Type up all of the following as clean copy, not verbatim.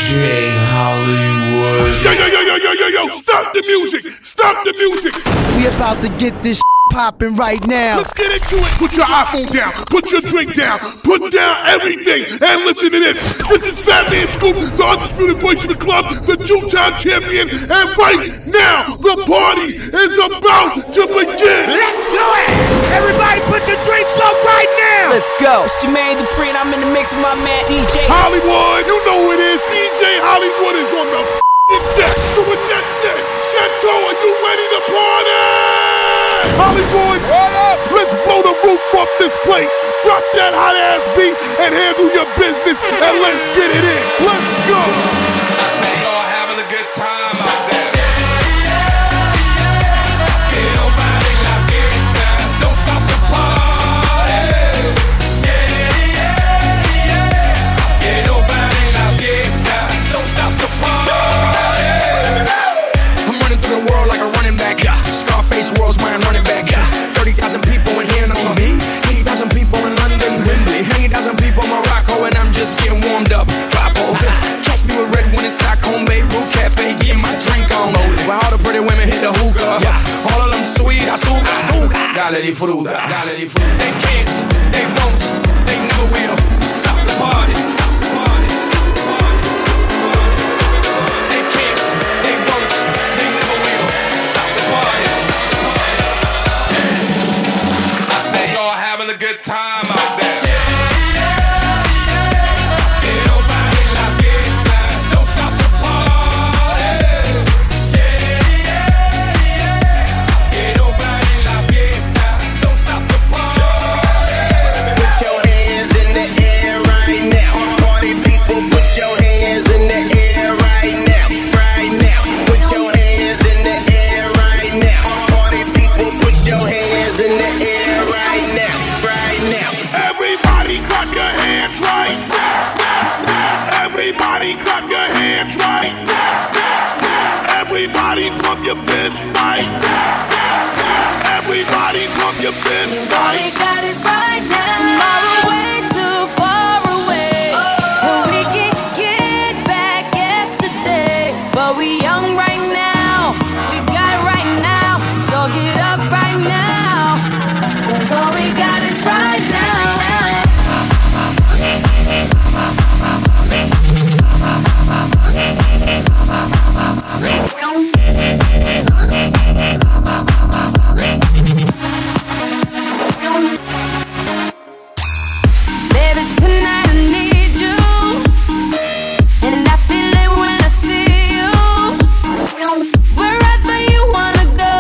DJ Hollywood. Yo, stop the music! Stop the music! We about to get this popping right now. Let's get into it. Put your iPhone down. Put your drink down. Put down everything and listen to this. This is Fat Man Scoop, the undisputed voice of the club, the two-time champion, and right now the party is about to begin. Let's do it! Everybody put your drinks up right now! Let's go. It's Jermaine Dupri and I'm in the mix with my man DJ Hollywood, you know who it is. DJ Hollywood is on the deck. So with that said, Chateau, are you ready to party? Hollywood, what up? Let's blow the roof off this place. Drop that hot ass beat and handle your business and let's get it in. Let's go. I say y'all having a good time out there. Don't stop the party. Don't stop the party. I'm running through the world like a running back. Scarface world's my running back. 30,000 people in here know me. 80,000 people in London, Wembley. 80,000 people in Morocco, and I'm just getting warmed up. Papo, catch me with red one in Stockholm, Beirut Cafe, getting my drink on. While all the pretty women hit the hookah, all of them sweet, azúcar. Dale di fruta, dale di fruta. They can't, they won't, they never will stop the party. They can't, they won't, they never will stop the party. I say y'all having a good time out there. Don't stop the party. Don't stop the party. Put your hands in the air right now. Party people, put your hands in the air right now. Right now. Put your hands in the air right now. Party people, put your hands in the air right now. Right now. Everybody clap your hands right now. Everybody clap your hands right now. Everybody pump your fists right now. Everybody pump your fists All we right. got is right now. Tomorrow way too far away. And we can get back yesterday. But we young right now. We got it right now. So get up right now. 'Cause all we got is right now. Baby, tonight I need you. And I feel it when I see you. Wherever you wanna go.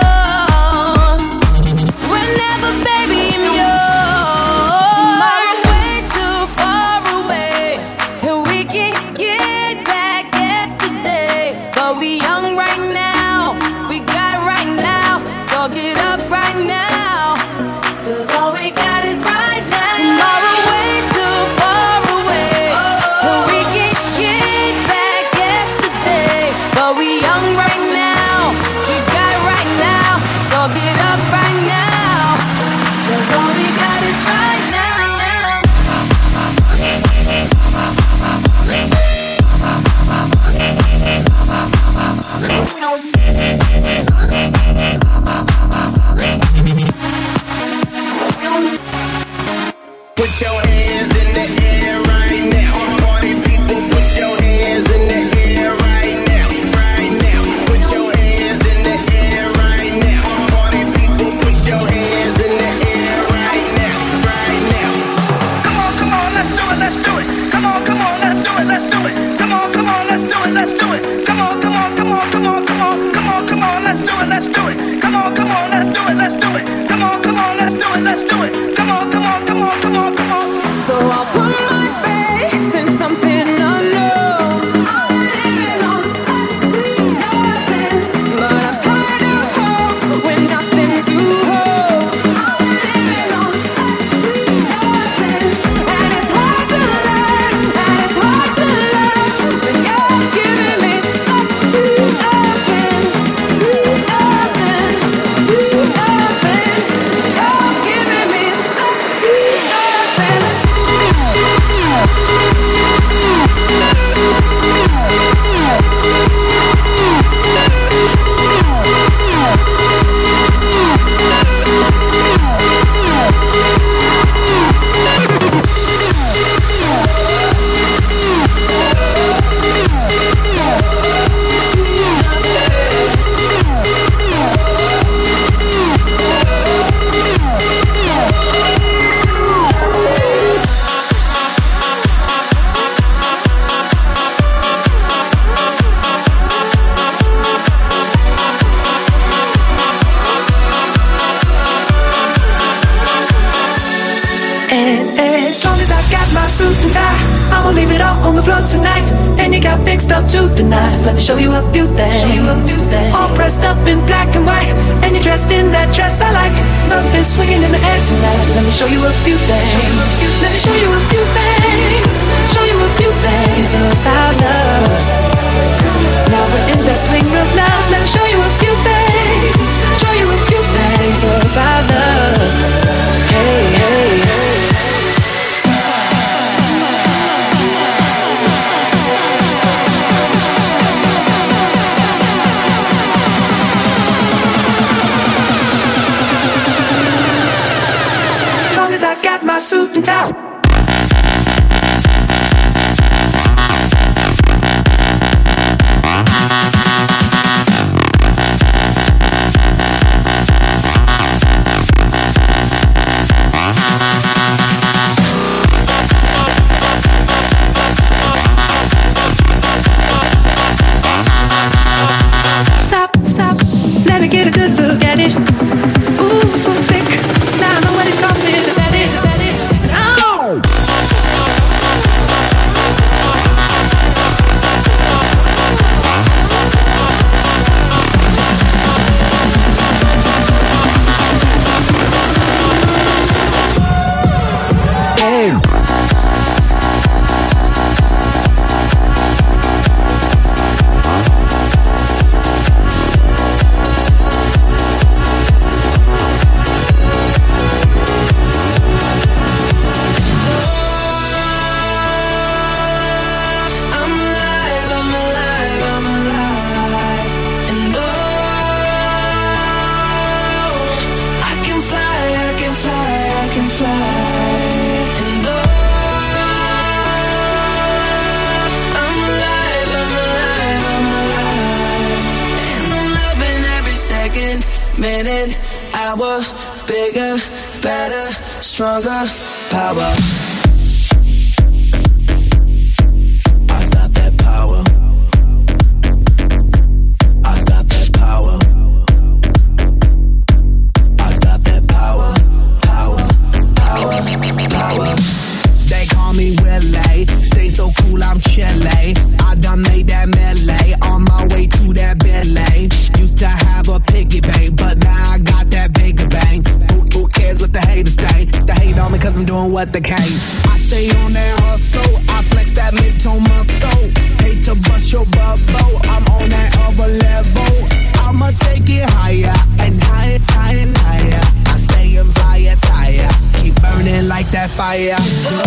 Whenever, baby, I'm yours. Tomorrow's way too far away. And we can get back yesterday. But we young right now. We got it right now. So get up right now. 'Cause all we got is right now. Tomorrow way too far away. And we can get back yesterday. But we young right now. We got it right now. So get up right now. 'Cause all we got is right now. Put your hands in the air right now. Party people, put your hands in the air right now. Right now. Put your hands in the air right now. Party people, put your hands in the air right now. Right now. Come on, let's do it, let's do it. Come on, let's do it, let's do it. Come on, let's do it, let's do it. Come on, let's do it, let's do it. Come on, let's do it, let's do it. Come on, let's do it, let's do it. Come on. So I'll put my faith in something unknown. I'm living on such sweet nothing, but I'm tired of hope when nothing's to hold. I'm living on such sweet nothing, and it's hard to learn, and it's hard to love when you're giving me such sweet nothing, sweet nothing, sweet nothing. suit and tie. I'ma leave it all on the floor tonight. And you got fixed up to the nines. Let me show you a few things. All pressed up in black and white. And you're dressed in that dress I like. Love is swinging in the air tonight. Let me show you a few things. Let me show you a few things. Show you a few things about love. Now we're in the swing of love. Let me show you a few things. Show you a few things about love. Hey, hey, hey. As long as I got my suit and tie. Stop, let me get a good look at it. Ooh, so thick, now I know what it comes with. Let it, oh! Hey. Minute, hour, bigger, better, stronger, power. I got that power. I got that power. I got that power. Power, power, power. They call me Willie. Stay so cool, I'm chilly. I done made that melee on my way to that Bentley. Used to have a piggy bank, but now I got that bigger bang. Who cares what the haters think? They hate on me cause I'm doing what they can. I stay on that hustle, I flex that mid-tone muscle. Hate to bust your bubble, I'm on that other level. I'ma take it higher and higher, higher and higher. I stay in fire tire, keep burning like that fire.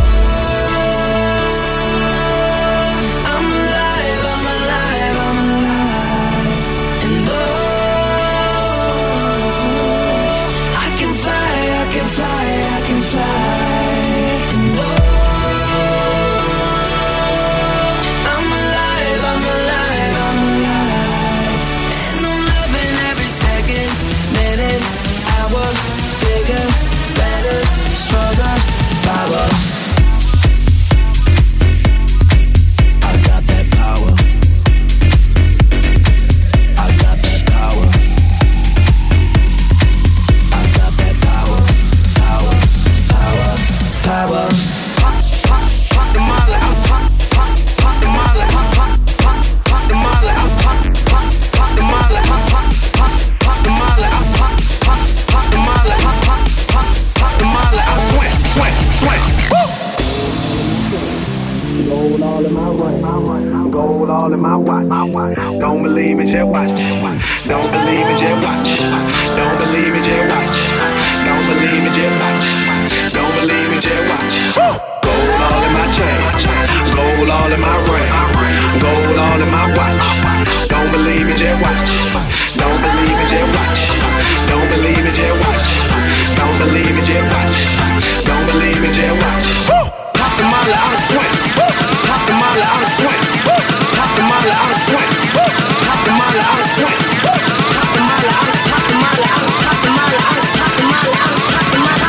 Don't believe it, just watch. Don't believe it, just watch. Don't believe it, just watch. Don't believe it, just watch. Don't believe it, just watch. Gold all in my chain, gold all in my ring, gold all in my watch. Don't believe it, just watch. Don't believe it, just watch. Don't believe it, just watch. Don't believe it, just watch. Don't believe it, just watch. Pop the molly, I'm sweat. Pop the molly, I'm sweat. Pop the molly, I'm sweat. Pop the molly, I'm sweat. Pop the molly, I'm pop the molly, I'm pop the molly, I'm pop the molly, I'm pop the molly,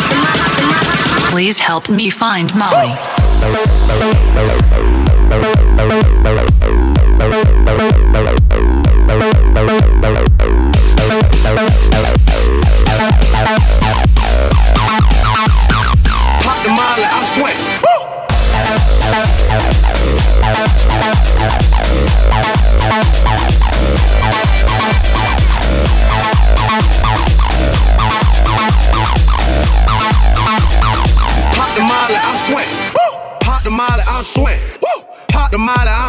I'm. Please help me find Molly. Pop the molly, I'm sweat.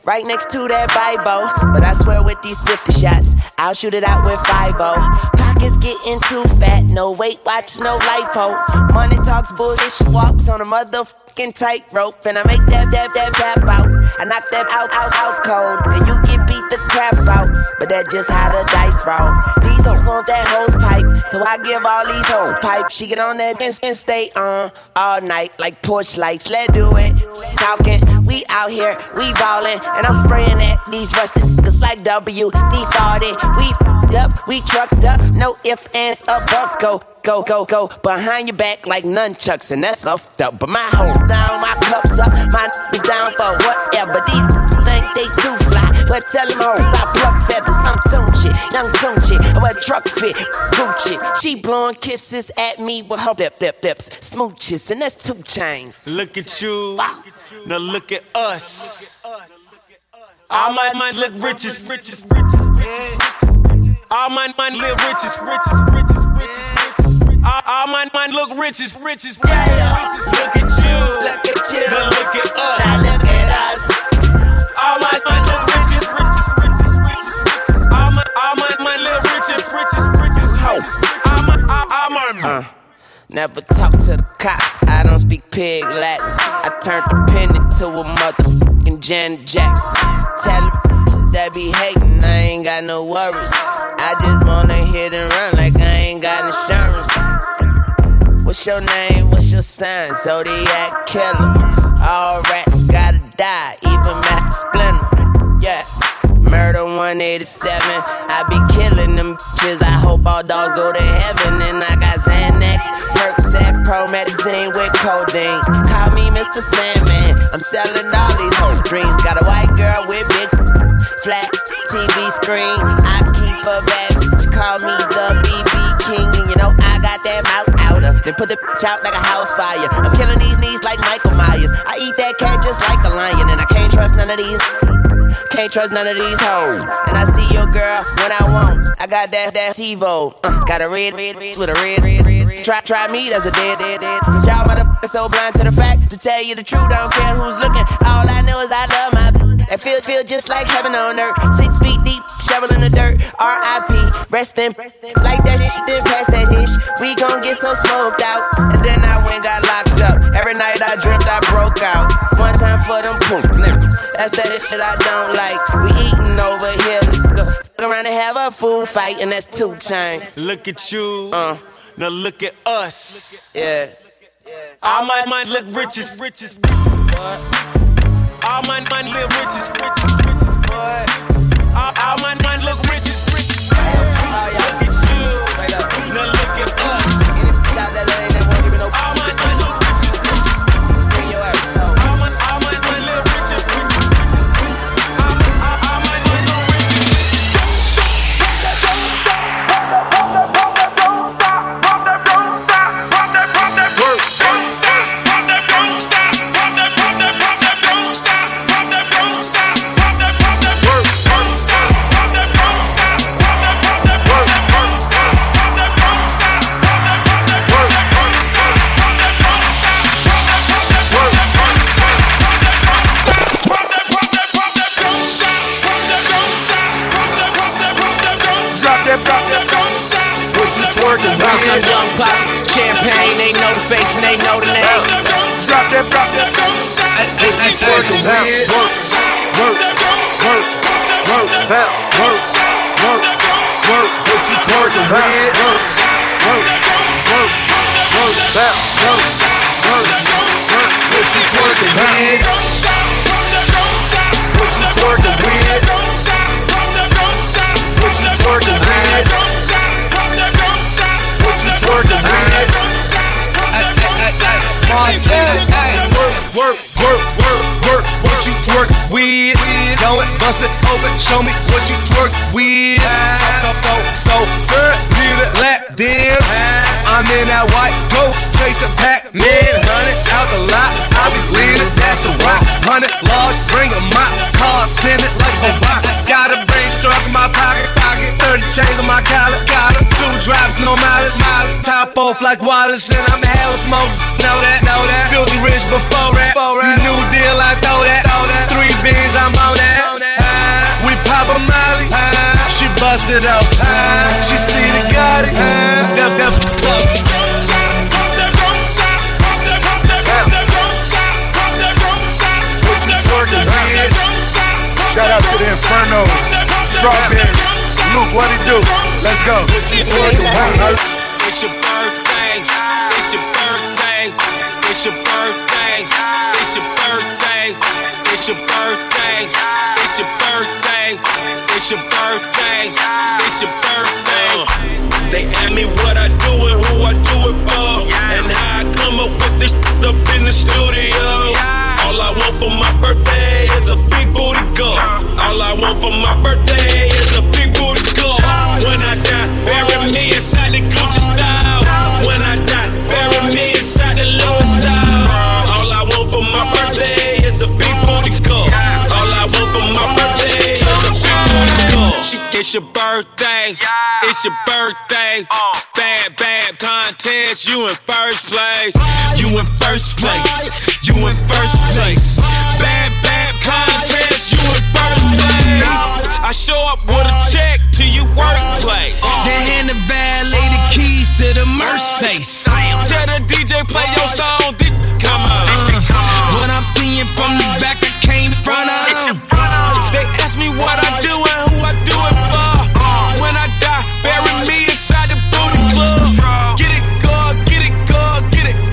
right next to that Bible. But I swear with these 50 shots, I'll shoot it out with 5-0. Pockets getting too fat, no Weight Watch, no lipo. Money talks bullshit, she walks on a motherfucking tightrope. And I make that tap out, I knock that out cold. And you get beat the crap out, but that's just how the dice roll. These hoes want that hose pipe, so I give all these hoes pipe. She get on that and stay on all night like porch lights. Let's do it, talking, we out here, we ballin'. And I'm spraying at these rusted niggas like WD-40. We f***ed up, we trucked up, no ifs, ands, or buff. Go behind your back like nunchucks, and that's fucked up. But my hoe down, my cups up, my is down for whatever. These niggas think they too fly, but tell them hoes I pluck feathers. I'm Tunchi, young Tunchi, I'm a truck fit, Gucci. She blowing kisses at me with her lips, smooches, and that's 2 chains. Look at you, now look at us. All my look riches. All my live riches. All my look riches. Look at you, now look at us. All my look riches. All my live riches. Never talk to the cops, I don't speak pig Latin. I turned the pen into a motherfucking Janet Jackson. Tell the bitches that be hating, I ain't got no worries. I just wanna hit and run like I ain't got insurance. What's your name, what's your sign? Zodiac killer. All rats gotta die, even Master Splinter. Yeah. Murder 187, I be killing them bitches. I hope all dogs go to heaven. And I got Xanax, Percocet, Promethazine with codeine. Call me Mr. Sandman, I'm selling all these whole dreams. Got a white girl with big flat TV screen. I keep a bad bitch, call me the BB King. And you know I got that mouth outer, then put the bitch out like a house fire. I'm killing these knees like Michael Myers. I eat that cat just like a lion, and I can't trust none of these. Can't trust none of these hoes. And I see your girl when I want. I got that TiVo. Got a red with a red. Try me, that's a dead. Since y'all motherfuckers so blind to the fact, to tell you the truth, I don't care who's looking. All I know is I love my that feel just like heaven on earth. 6 feet deep, shovel in the dirt. R.I.P. Rest in like that shit, then pass that dish. We gon' get so smoked out. And then I went got locked up. Every night I dreamt I broke out. One time for them poop niggas. That's that shit I don't like. We eating over here. Fuck around and have a food fight, and that's 2 chains. Look at you, now look at us. Yeah. All my look riches. All my live riches. All my look riches. Look at you, now look at us. All my look riches. All my live riches. All my look Young pop, champagne, they know the face and they know the name. Drop that, what you twerking with? Work, what you twerking with? Work, what you twerking with? What you twerking with? What you twerking with? Twerking with work, what you twerk with? Know it, bust it open, show me what you twerk with. So, third, need a lap dance. I'm in that white ghost, chasing Pac-Man. 100 out the lot, I be leaning, that's a rock. 100 large, bring a mop, cars tinted like a rock. Got a brain struck in my pocket, 30 chains on my collar, 2 drops, no mileage, top off like Wallace, and I'm a hell smoke. Know that, filthy rich before that. You new deal, I throw that, 3 beans, I'm on that. it out. She see the got it. Never suck. Shout out to the Infernos, Strawberries, Luke, what it do? Let's go. It's your birthday, it's your birthday, it's your birthday, it's your birthday, it's your birthday, it's your birthday, it's your birthday, it's your birthday, it's your birthday. They ask me what I do and who I do it for, and how I come up with this up in the studio. All I want for my birthday is a big booty girl. All I want for my birthday is a big booty girl. When I die, bury me inside the Gucci style. When I die, bury me inside the Louis style. All I want for my birthday is a big booty girl. All I want for my birthday is a big booty girl. It's your birthday, it's your birthday. Bad, bad contest, you in first place. You in first place, you in first place. Bad, bad contest, you in first place. I show up with a check to your workplace. Then hand the valet the keys to the Mercedes. Tell the DJ play your song, this come on. What I'm seeing from the back, I came front of. They ask me what I do and who I do it for. When I die, bury me inside the booty club. Get it good, get it good, get it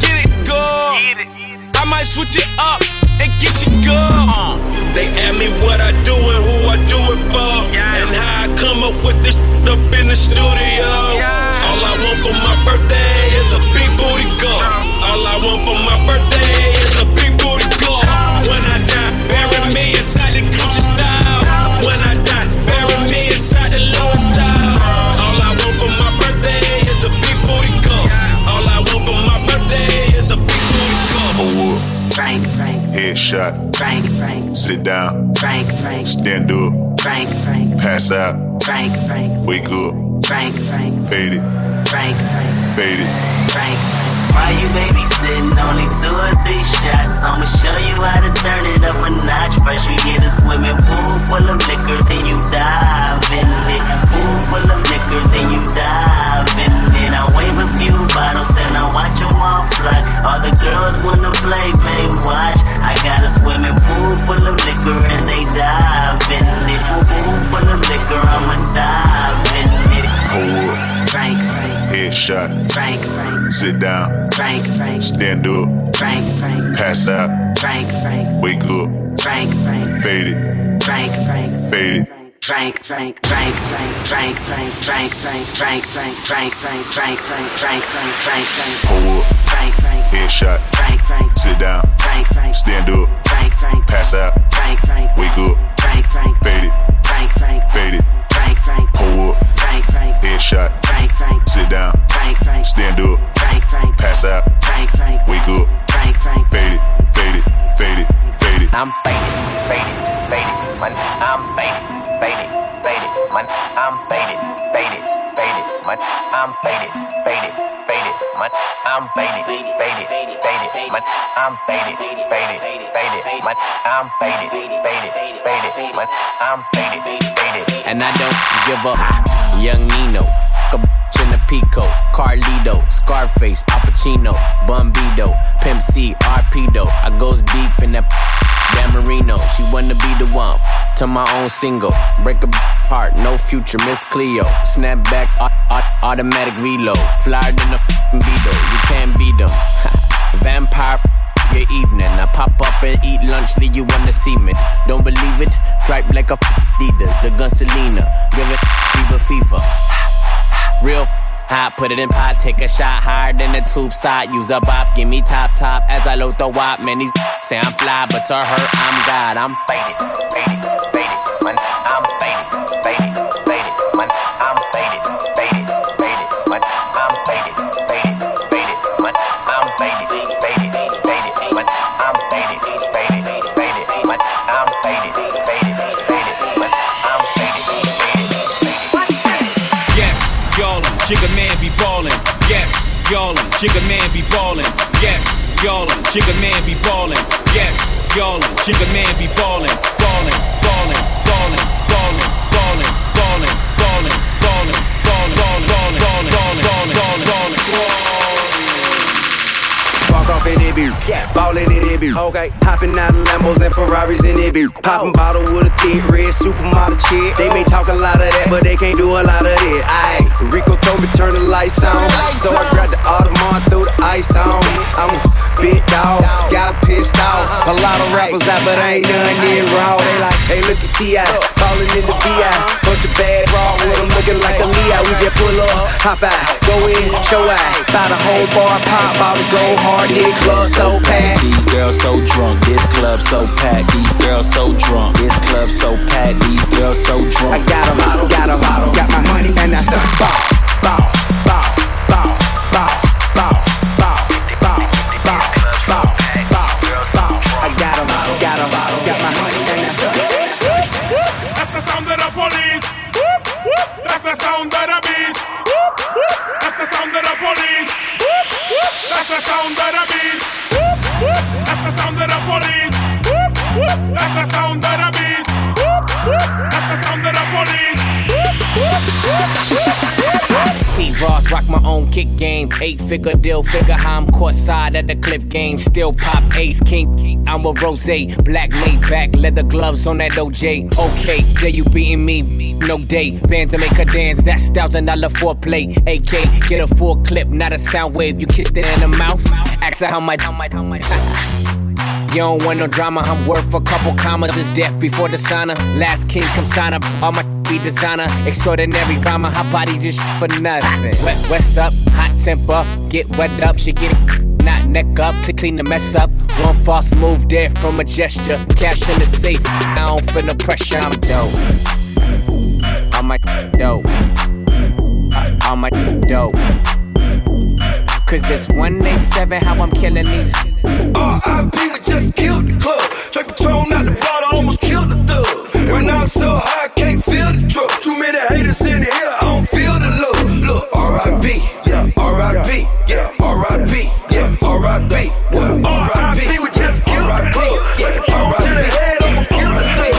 good. I might switch it up and get you good. They ask me what I do and who I do it for, and how I come up with this up in the studio. All I want for my birthday is a big booty girl. All I want for my birthday is a big booty girl. When I die, bury me inside the Gucci style. When I die, bury me inside the Louis style. All I want for my birthday is a big booty girl. All I want for my birthday is a big booty girl. Hold up. Frank, Headshot. Frank, Sit down. Frank, Stand up. Frank, Pass out. Frank, Wake up. Frank, Fade it. Frank, Fade it. Frank. Why you babysitting? Only 2 or 3 shots. I'ma show you how to turn it up a notch. First we get a swimming pool full of liquor, then you dive in it. Pool full of liquor, then you dive in it. I wave a few bottles, then I watch them all fly. All the girls wanna play, babe, watch. I got a swimming pool full of liquor and they dive in it. Pool full of liquor, I'ma dive in it. Hold up. Frank, Headshot. Frank, Sit down. Frank, Stand up. Frank, Pass out. Frank, Wake up. Frank, Fade it. Frank, Fade it. Frank, Hold up. Headshot. Sit down. Stand up. Pass out. Wake up. Fade it. Fade it. Hold up. Headshot. Sit down. Stand up. Pass out. Wake up. Fade it. Fade it. Fade it. Fade it. I'm faded, man. I'm faded, man. I'm faded, man. I'm faded, man. I'm faded, man. I'm faded, man. I'm faded, man. I'm faded. And I don't give up. Young Nino, a bitch in a Pico, Carlito, Scarface, Al Pacino, Bumbido, Pimp C, Arpedo. I goes deep in that Dan Marino. She wanna be the one to my own single. Break a heart, no future, Miss Cleo. Snap back, automatic reload. Flyer than a Beetle, you can't beat them. Vampire. Your evening, I pop up and eat lunch, leave you on the cement. Don't believe it? Stripe like a Adidas, the gun Selena. Give it fever. Real hot, put it in pot, take a shot higher than the tube side. Use a bop, give me top as I load the wop. Man, these say I'm fly, but to her I'm God. I'm faded, man. I'm faded, man. I'm faded, man. I'm faded, man. I'm faded, man. I'm faded, man. I'm faded, man. I'm faded. Yes, y'all, Jigga Man be ballin'. Yes, y'all, Jigga Man be ballin'. Yes, y'all, Jigga Man be ballin'. Yes, y'all, Jigga Man be ballin'. Ballin', ballin', ballin', ballin', ballin', ballin', ballin', ballin'. Ballin' in it, okay. Hopping out of Lambos and Ferraris in it, popping bottle with a thick red supermodel chick. They may talk a lot of that, but they can't do a lot of it. Aye, Rico told me turn the lights on, so I grabbed the Audemars, threw the ice on. I'm a big dog, got pissed off. A lot of rappers out, but I ain't none near raw. They like, hey, look at T.I. Ballin' in the V.I. Bunch of bad raw with them looking like a Leo. We just pull up, hop out, go in, show out. Buy the whole bar, pop bottles, go hard. This club so packed. These girls so drunk. This club so packed. These girls so drunk. This club so packed. These girls so drunk. I got a bottle, got my money and I start bow, bow, bow, bow, bow, bow, bow, bow, bow, bow, bow, bow. I got a bottle, got my money and I start. That's the sound of the police. That's the sound of the beast. That's the sound of the police. That's the sound of the beast. That's the sound of the police. That's the sound of the beast. That's the sound of the police. T-Ross, rock my own kick game. 8-figure deal, figure how I'm court side at the clip game. Still pop ace king. I'm a rose, black made back, leather gloves on that OJ. Okay, there you beating me, no day. Band to make her dance, that's $1,000 foreplay. AK, get a full clip, not a sound wave. You kissed it in the mouth. Ask her how much. You don't want no drama, I'm worth a couple commas. Is death before the sauna. Last king come sign up. All my be designer, extraordinary drama. Her body just for nothing. What's up? Hot temper, get wet up. She get not neck up to clean the mess up. One false move there from a gesture. Cash in the safe. I don't feel no pressure. I'm dope. On my dope. On my dope. Cause it's 187 how I'm killing these. R.I.P. we just killed the club. Track Patron out the bottle, almost killed the thug. Right now I'm so high, I can't feel the drug. Too many haters in the air, I don't feel the love. Look, R.I.P. Yeah, R.I.P. Yeah, R.I.P. Yeah, R.I.P. What? R.I.P. we just killed the club. Yeah, R.I.P. almost killed the thug.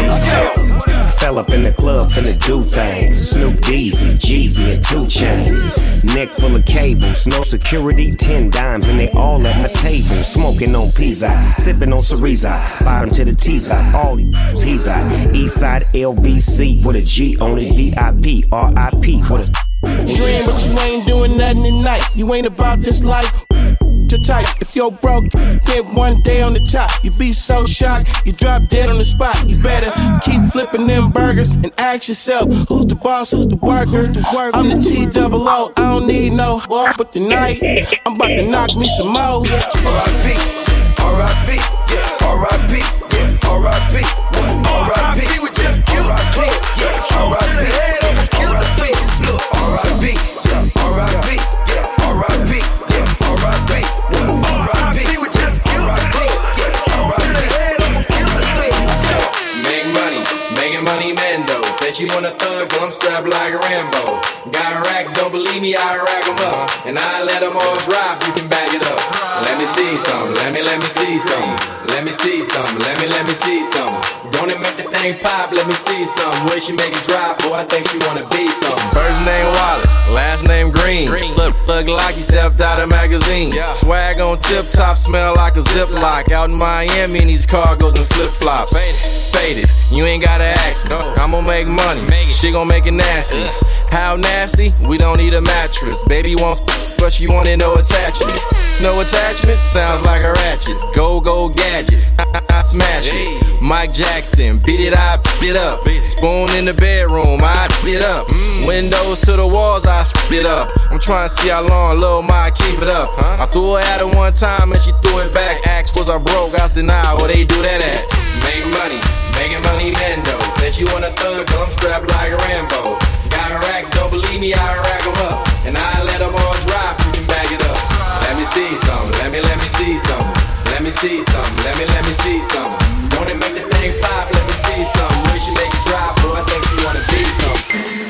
Fell up in the club, finna do things. Snoop Deezy, Jeezy, and 2 Chainz. Neck full of cables, no security, 10 dimes, and they all at my table. Smoking on pizza, sipping on Cereza. Bottom to the T-side, all these he's out. Eastside LBC with a G on it, VIP, RIP with a dream, but you ain't doing nothing tonight. You ain't about this life. To type. If you're broke, get one day on the top. You be so shocked, you drop dead on the spot. You better keep flipping them burgers and ask yourself, who's the boss, who's the worker? I'm the T-double-O, I don't need no war, but tonight, I'm about to knock me some more. R.I.P. R.I.P. Yeah, R.I.P. Yeah, R.I.P. What? R.I.P. we just killed the club. Yeah, R.I.P. almost killed the thing. Look, R.I.P. Yeah, R.I.P. Yeah, R.I.P. Yeah, R.I.P. What? R.I.P. we just killed the club. Yeah, R.I.P. almost killed the thing. Make money, making money, Mando. Said she want a thug, but I'm strapped like a Rambo. Got racks, don't believe me, I rack them up. And I let them all drop, you can back it up. Let me see some, let me see some. Let me see some, let me see some. Don't it make the thing pop, let me see some. Where she make it drop, boy, I think she wanna be some. First name Wallet, last name Green. Look like he stepped out of magazine. Swag on tip top, smell like a Ziploc. Out in Miami in these cargos and flip flops. Faded, you ain't gotta ask me. I'ma make money, she gon' make it nasty. How nasty? We don't need a mattress. Baby wants, but she wanted no attachments. No attachment? Sounds like a ratchet. Go gadget, I smash it. Mike Jackson, beat it, I beat it up. Spoon in the bedroom, I beat it up. Windows to the walls, I spit up. I'm trying to see how long Lil' Ma keep it up. I threw her at her one time and she threw it back. Asked was I broke, I said nah, where they do that at? Make money, making money, Mando. Said she want a thug, but I'm strapped like a Rambo. Got racks, don't believe me, I rack them up. And I let them all drop, you can back it up. Let me see some, let me see some. Let me see some, let me see some. Don't it make the thing pop, let me see some. Where she make it drop, boy, I think you wanna be some.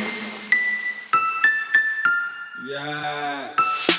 Yeah.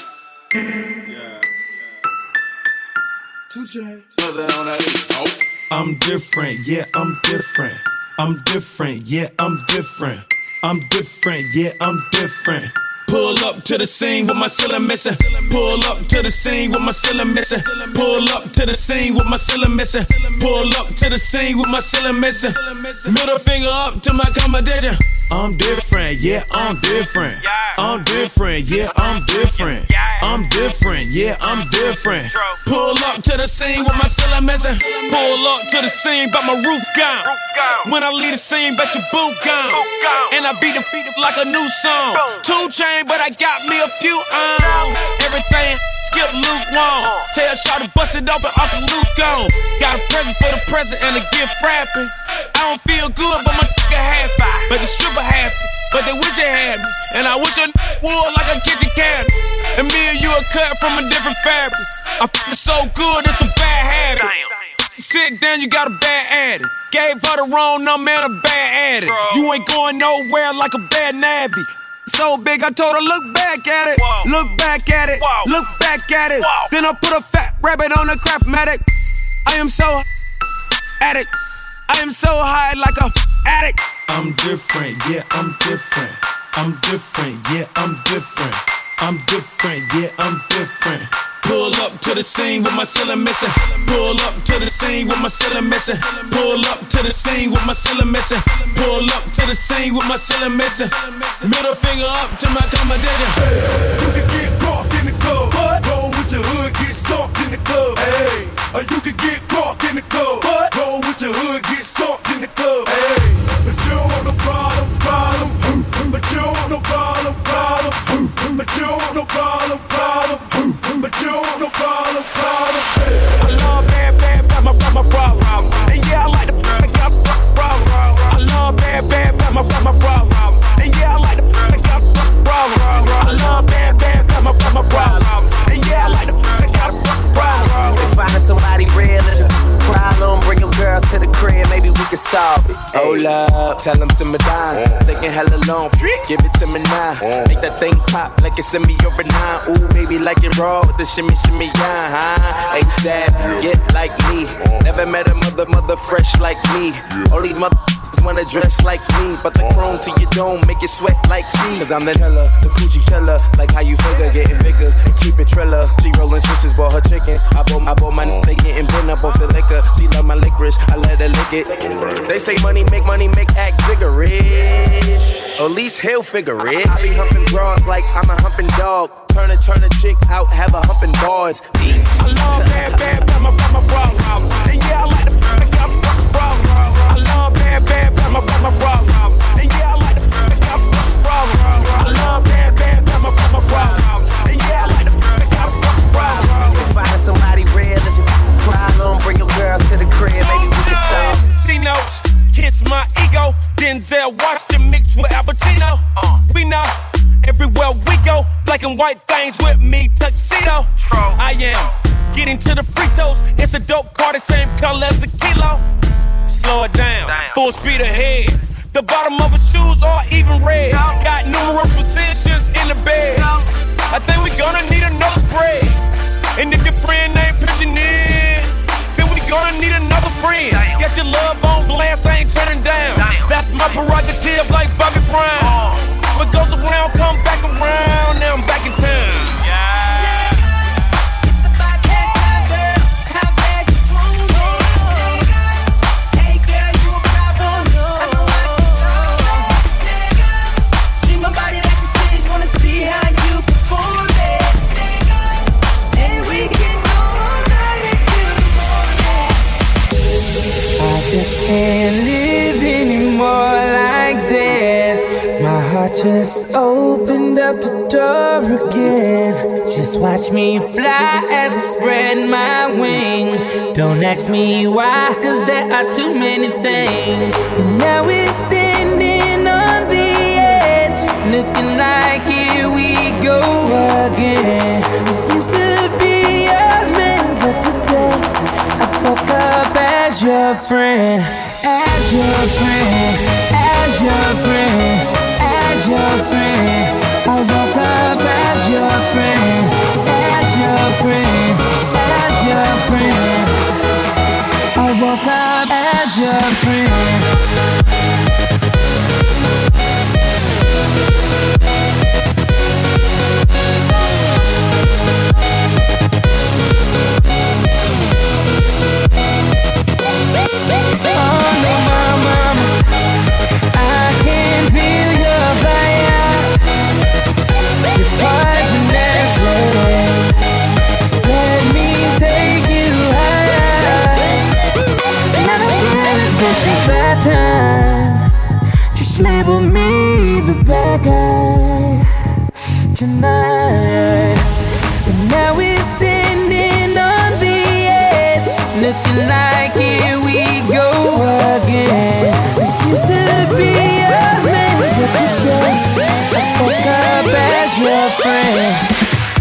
2 Chainz. I'm different, yeah, I'm different. I'm different, yeah, I'm different. I'm different, yeah, I'm different. Pull up to the scene with my ceiling missing. Pull up to the scene with my ceiling missing. Pull up to the scene with my ceiling missing. Pull up to the scene with my ceiling missing. Middle finger up to my competition. I'm different, yeah, I'm different. I'm different, yeah, I'm different. I'm different, yeah, I'm different. Pull up to the scene with my ceiling missing. Pull up to the scene, but my roof gone. When I leave the scene, bet your boot gone. And I beat the beat up like a new song. 2 Chainz, but I got me a few everything. Skip lukewarm. Tell Shawty to bust it open, Uncle Luke gone. Got a present for the present and a gift wrapping. I don't feel good, but my nigga happy. But the stripper happy, but they wish they had me. And I wish I would like a kitchen cabinet. And me and you are cut from a different fabric. I'm so good, it's a bad habit. Sit down, you got a bad addict. Gave her the wrong number and a bad addict. You ain't going nowhere like a bad navvy. So big, I told her, look back at it. Look back at it. Look back at it. Then I put a fat rabbit on the Craftmatic. I am so addict. I am so high like a addict. I'm different, yeah, I'm different. I'm different, yeah, I'm different. I'm different, yeah, I'm different. Pull up to the scene with my ceiling missing. Pull up to the scene with my ceiling missing. Pull up to the scene with my ceiling missing. Pull up to the scene with my ceiling missing. Middle finger up to my competition. Hey, you can get caught in the club. What? Roll with your hood, get stomped in the club. Hey, or you can get caught in the club. What? Roll with your hood, get stomped in the club. Hey, but you don't want no problem. But you don't want no problem. But you don't want no problem. But you don't want no problem. I love bad, my problem. And yeah, I like the I got a problem. I love bad, my problem. And yeah, I like the I got a problem. I love bad, my problem. And yeah, I like the I got a problem. If finding somebody real is a problem, bring your girls to the crib, maybe we can solve it. Hold up, tell them simmer down. Taking hella long, give it to me now. Make that thing pop like it's in me over 9. Ooh, baby, like it raw with the shimmy, yeah, huh? ASAP, get like me. Never met a mother fresh like me. All these wanna dress like me, but the chrome to your dome make it sweat like me. Cause I'm the killer, the coochie killer. Like how you figure, getting figures and keep it triller. She rolling switches, bought her chickens. I bought my they getting bent up off the liquor. She love my licorice, I let her lick it. They say money make act vigorous. At least he'll figure it. I be humping broads like I'm a humping dog. Turn a chick out, have a humping bars. Peace. I love bad, my problem. And yeah, I like the I got a problem. I love bad, my problem. And yeah, I like the I got a problem. I love bad, my problem. And yeah, I like the I got a problem. If finding somebody real is a problem, bring your girls to the crib, maybe we can solve. C-notes, kiss my ego. Denzel Washington mixed with Al Pacino. We know everywhere we go, black and white things with me, tuxedo. I am getting to the free throws. It's a dope car, the same color as a kilo. Slow it down, full speed ahead. The bottom of her shoes are even red. Got numerous positions in the bed. I think we gonna need another spread. And if your friend ain't pitching in, then we gonna need another friend. Get your love on blast, I ain't turning down. That's my prerogative like Bobby Brown. What goes around, come back around. Now I'm back in town. Just can't live anymore like this. My heart just opened up the door again. Just watch me fly as I spread my wings. Don't ask me why, cause there are too many things. And now we're standing on the edge, looking like here we go again. I used to be a man, but today I woke up as your friend, as your friend, as your friend, as your friend. I woke up as your friend, as your friend, as your friend. I woke up as your friend. my time. Just label me the bad guy tonight. And now we're standing on the edge, looking like here we go again. I used to be a man, but today I fuck up as your friend.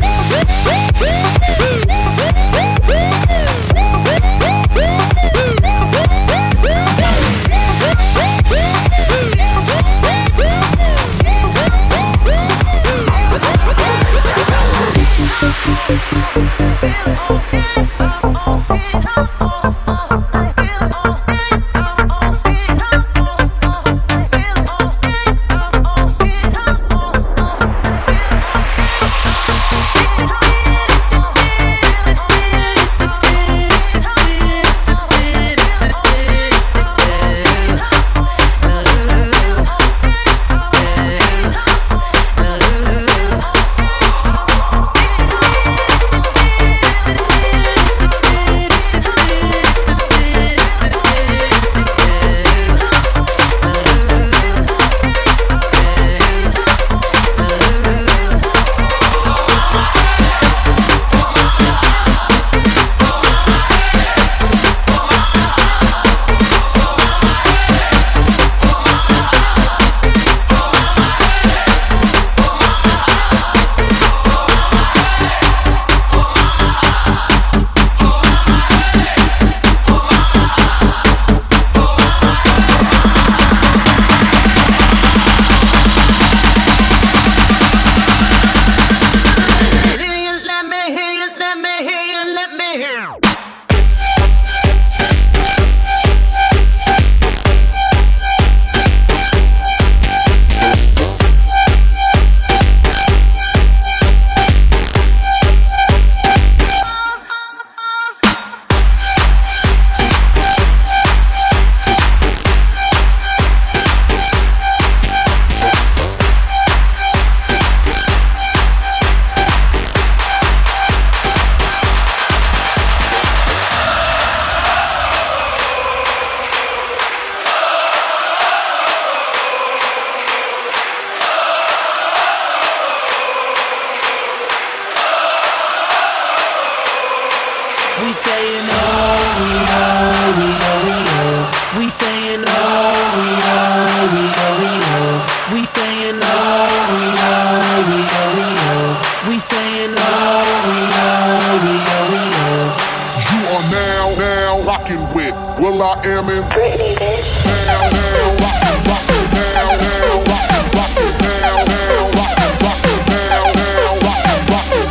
We saying oh, we know, we know, we know. We saying oh, we know, we know, we know. We saying oh, we know, we know, we know. We saying oh, we know, we know, we know. You are now rocking with Will I Am in Britney, bitch. Now rocking, rocking, now rocking, rocking, now rocking, rocking, now rocking, rocking,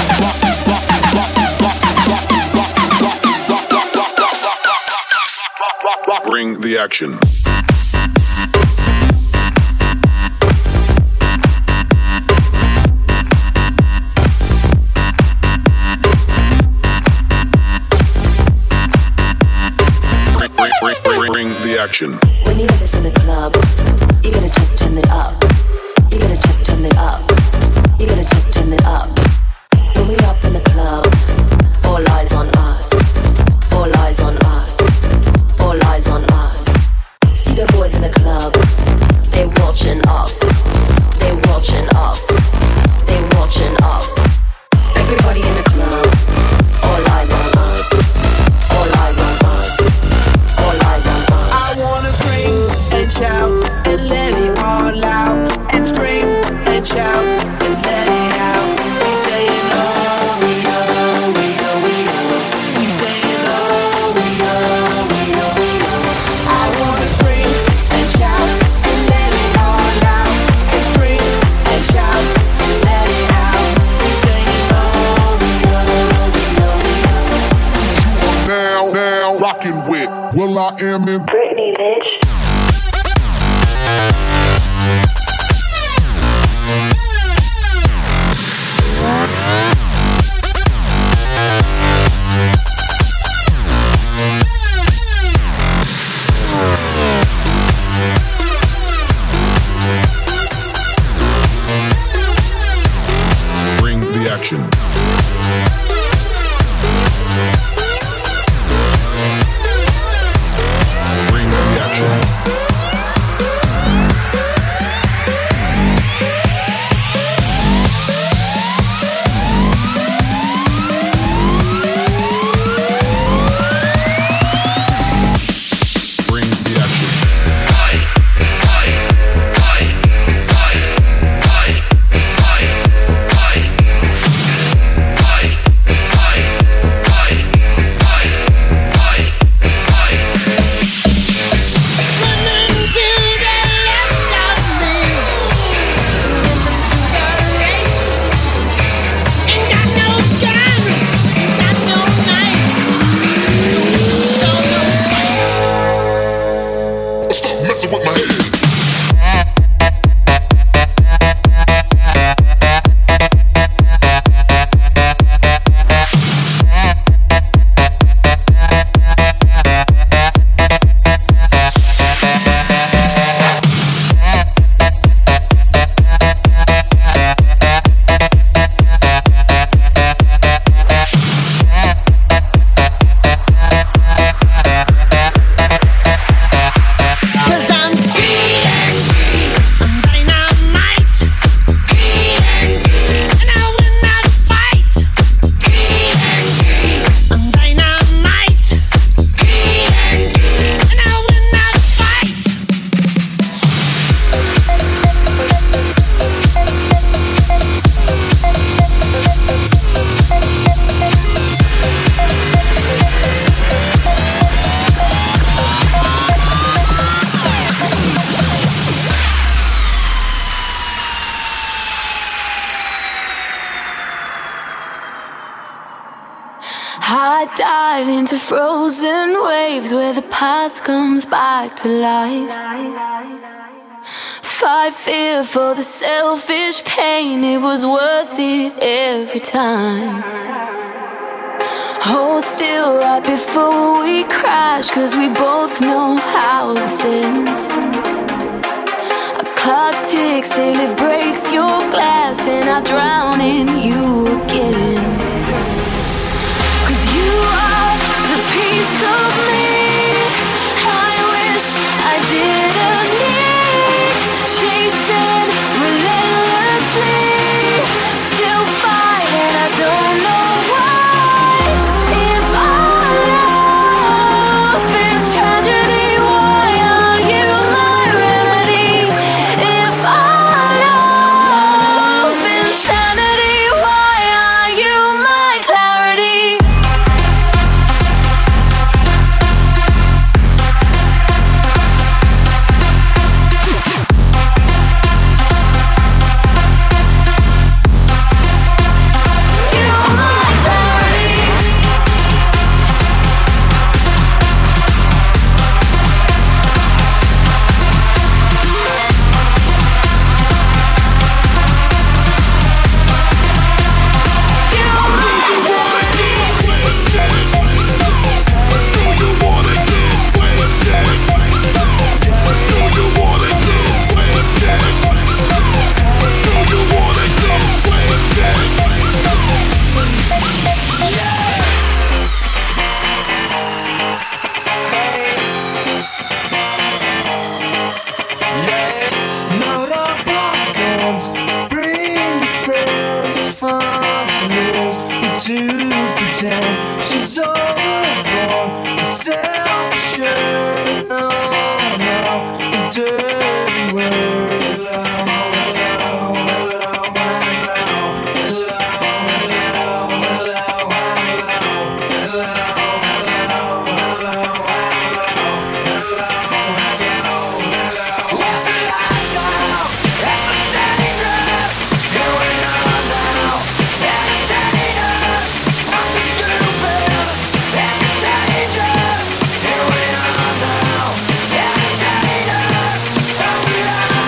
bring the action. Bring the action. When you hear this in the club, you gotta turn it up. You gotta turn it up. You gotta turn it up. When we up in the club, all eyes on us. All eyes on us. All eyes on us. See the boys in the club, they watching us. They watching us. They watching us. Everybody in the club, all eyes on us. All eyes on us. All eyes on us. I wanna scream and shout and let it all out. And scream and shout and let it out. We saying oh, we know, we know, we know. We saying oh, we know, we know, we know. I wanna scream and shout messing with my head. I dive into frozen waves where the past comes back to life. Fight fear for the selfish pain, it was worth it every time. Hold still right before we crash, 'cause we both know how this ends. A clock ticks till it breaks your glass, and I drown in you again. 'Cause you are the piece of me I wish I didn't need. Chasing relentlessly, still fight and I don't know why. If our love is tragedy, why are you my remedy? If our love is insanity, why are you my clarity? She's overborn, self-assured, no, a dirty word. Yeah.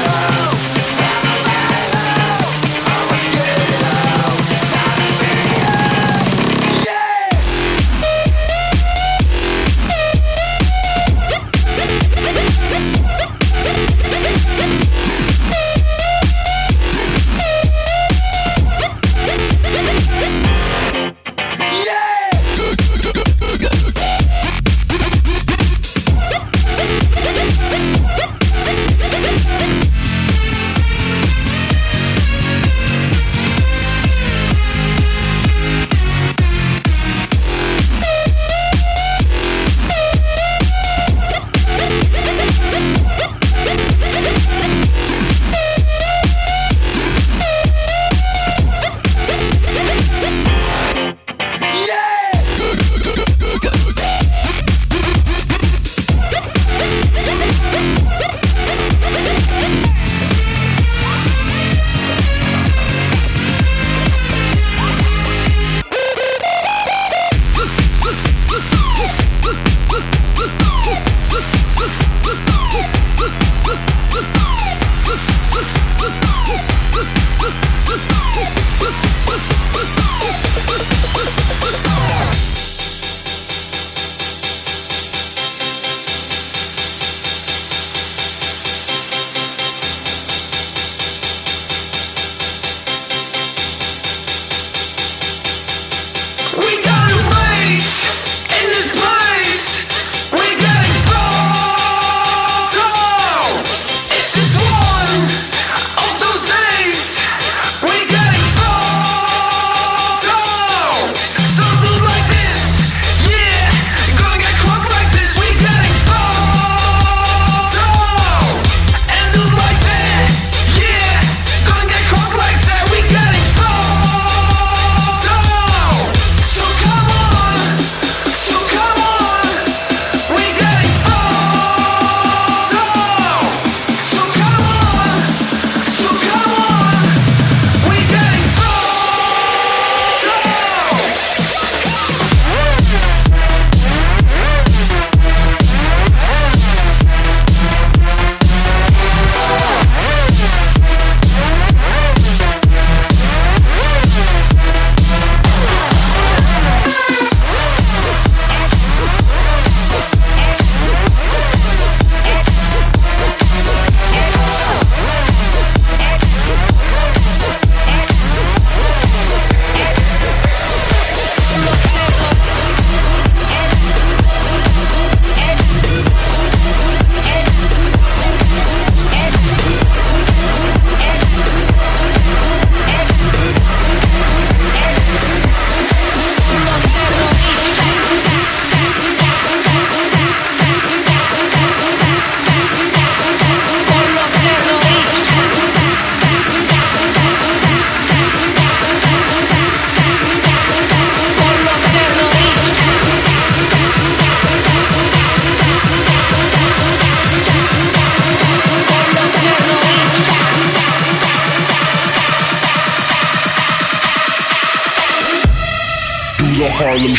Harlem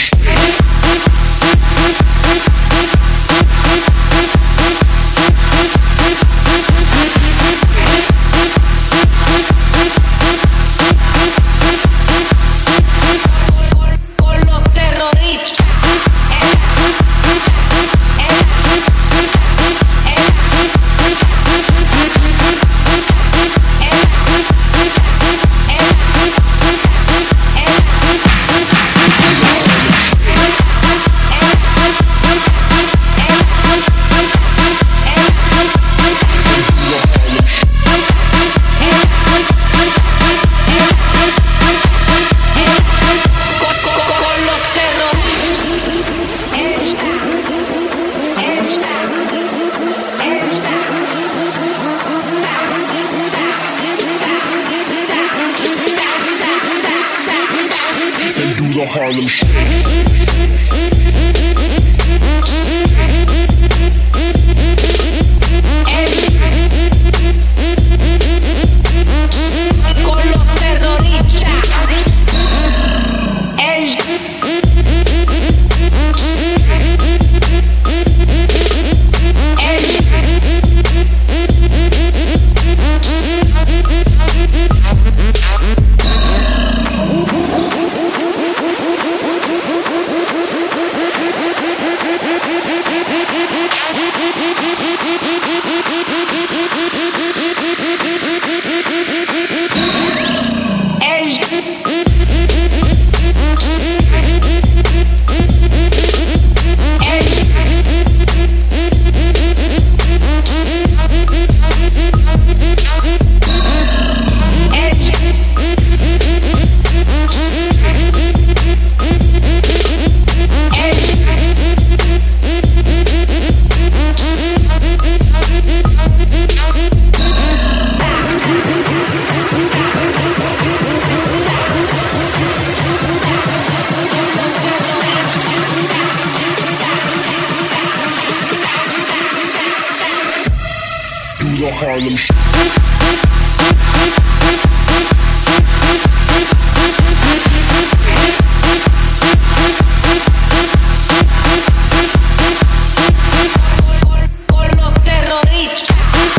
Con los terroristas. Harlem Con los terroristas. Harlem Con los terroristas.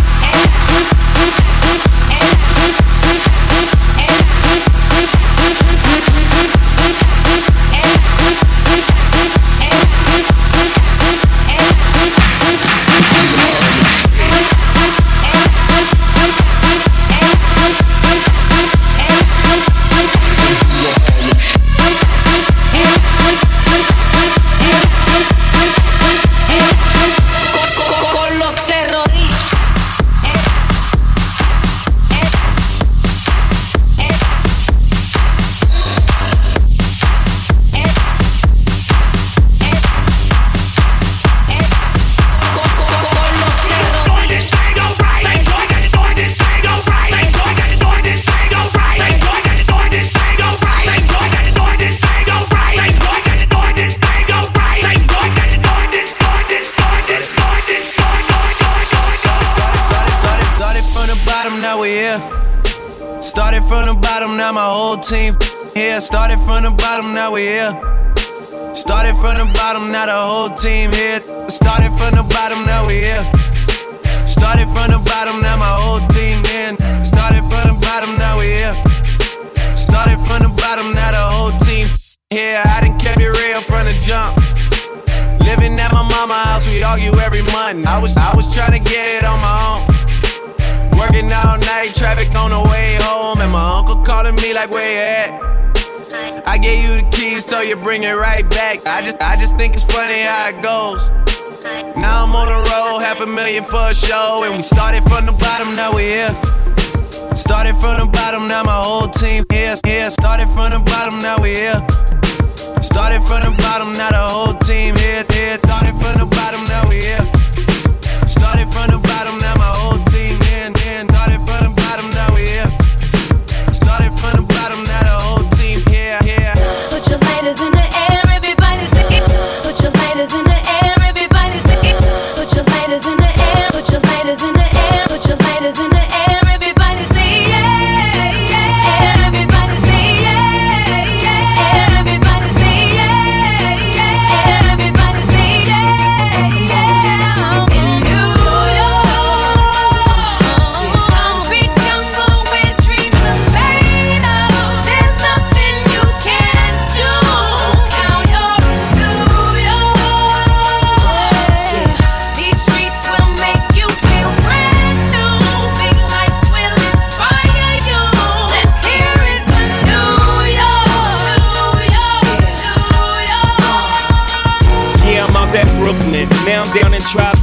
Started from the bottom, now my whole team here. Started from the bottom, now we here. Started from the bottom, now the whole team here. Started from the bottom, now we here. Started from the bottom, now my whole team in. Started from the bottom, now we here. Started from the bottom, now the whole team here. I done kept it real from the jump. Living at my mama's house, we argue every month. I was trying to get it on my own. Working all night, traffic on the way home, and my uncle calling me like, where you at? I gave you the keys, so you bring it right back. I just think it's funny how it goes. Now I'm on the road, $500,000 for a show, and we started from the bottom, now we here. Started from the bottom, now my whole team here. Started from the bottom, now we here. Started from the bottom, now the whole team here. Started from the bottom, now we here. Started from the bottom, now my whole team in. Started from the bottom, now we here. Started from the bottom, now the whole team here. Put your lighters in the air, everybody sing it. Put your lighters in the air, everybody sing it. Put your lighters in the air, put your lighters in the air, put your lighters in the air, everybody sing yeah, yeah. Everybody sing yeah, yeah. Everybody sing yeah,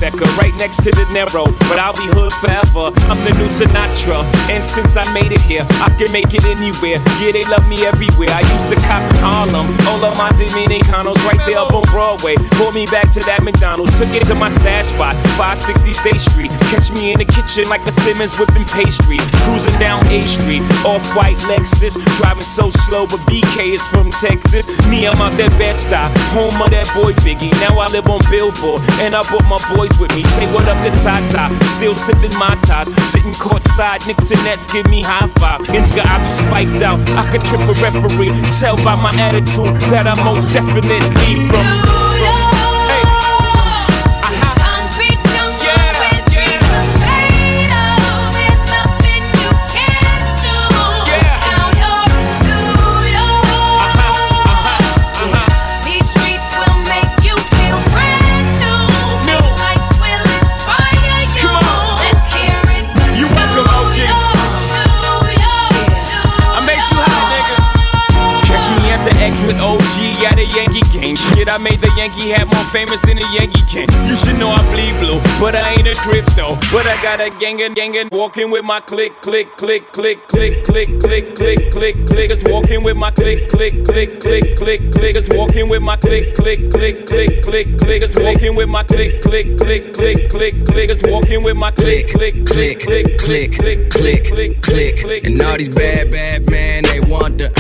Tribeca, right next to the Narrow, but I'll be hood forever. I'm the new Sinatra, and since I made it here, I can make it anywhere. Yeah, they love me everywhere. I used to cop in Harlem, all of my Dominicanos right there up on Broadway. Pulled me back to that McDonald's, took it to my stash spot, 560 State Street. Catch me in the kitchen like a Simmons whipping pastry. Cruising down A Street, off-white Lexus, driving so slow, but BK is from Texas. Me, I'm out that Bed-Stuy, home of that boy Biggie. Now I live on Billboard, and I brought my boys with me. Say what up to Tata, still sipping my ties, sitting courtside, Knicks and Nets give me high five. And nigga, I be spiked out, I could trip a referee. Tell by my attitude that I most definitely from. With OG at a Yankee game. Shit, I made the Yankee hat more famous than a Yankee can. You should know I bleed blue, but I ain't a crypto. But I got a gang, walking with my click, click, click, click, click, click, click, click, click, clickers walking with my click, click, click, click, click, clickers walking with my click, click, click, click, click, clickers walking with my click, click, click, click, click, clickers walking with my click, click, click, click, click, click, click, click, click. And all these bad man, they want the.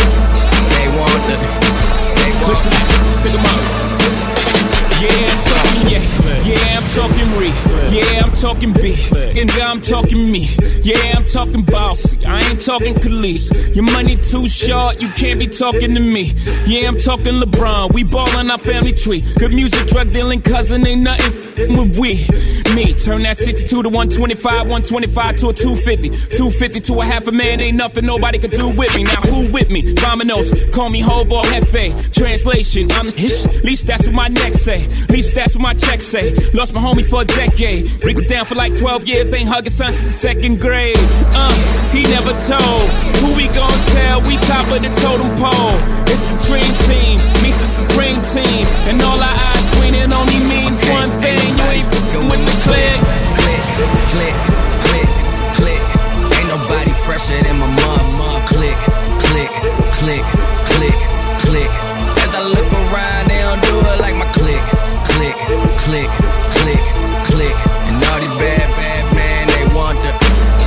Stick 'em up. Yeah, I'm talking yeah, I'm talking re. Yeah, I'm talking B. And I'm talking me. Yeah, I'm talking bossy. I ain't talking Khalees. Your money too short, you can't be talking to me. Yeah, I'm talking LeBron. We ballin' our family tree. Good music, drug dealing cousin, ain't nothing with we. Me, turn that 62 to 125, 125 to a 250. 250 to a half a man, ain't nothing nobody could do with me. Now who with me? Vamonos, call me Hov or Hefe. Translation, I'm hish, least that's what my neck say. Least that's what my check say. Lost my homie for a decade. Break it down for like 12 years, ain't hugging son since the second grade. He never told. Who we gon' tell? We top of the totem pole. It's the dream team, meets the supreme team. And all our eyes green, it only means one thing. You ain't fucking with the click. Click, click, click, click. Ain't nobody fresher than my mom. Click, click, click, click, click. As I look around, they don't do it like my click, click, click, click, click. And all these bad man, they want the.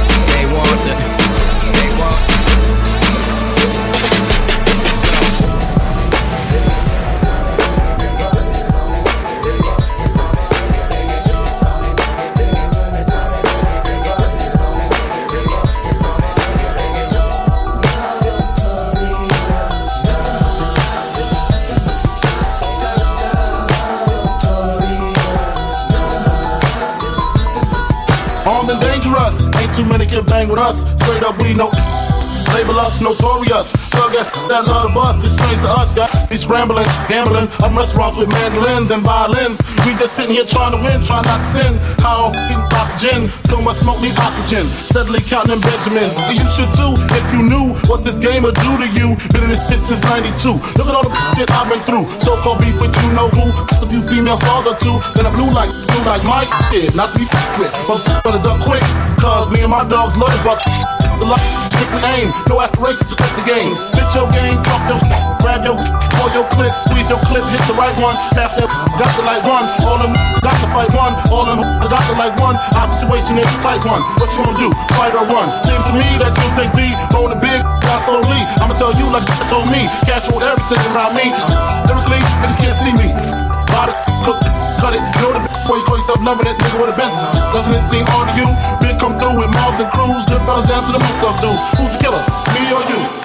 Armed and dangerous, ain't too many can bang with us. Straight up, we know. Label us notorious. Thug ass that love the bus, it's strange to us. Yeah, be scrambling, gambling. I'm restaurants with mandolins and violins. We just sitting here trying to win, trying not to sin. High off oxygen, so much smoke need oxygen. Steadily counting them Benjamins. You should too, if you knew what this game would do to you. Been in this shit since '92. Look at all the shit I've been through. So-called beef with you know who. A few female stars or two, then I'm blue like my shit. Not to be with, but better duck quick. Cause me and my dogs love the buck. The luck, strictly aim, no aspirations to take the game. Spit your game, talk your grab your, pull your clip, squeeze your clip, hit the right one, pass that, got to like one. All them got to fight one, all them got to like one. Our situation is a tight one. What you gonna do? Fight or run? Seems to me that you'll take the roll the big, not slowly. I'ma tell you like you told me. Cash roll everything around me. Lyrically, niggas can't see me. Body, cook, cut it, you know the before you call yourself number that nigga with a Benz. Doesn't it seem odd to you? Big come through with mobs and crews, good fellas down to the mook of dude. Who's the killer? Me or you?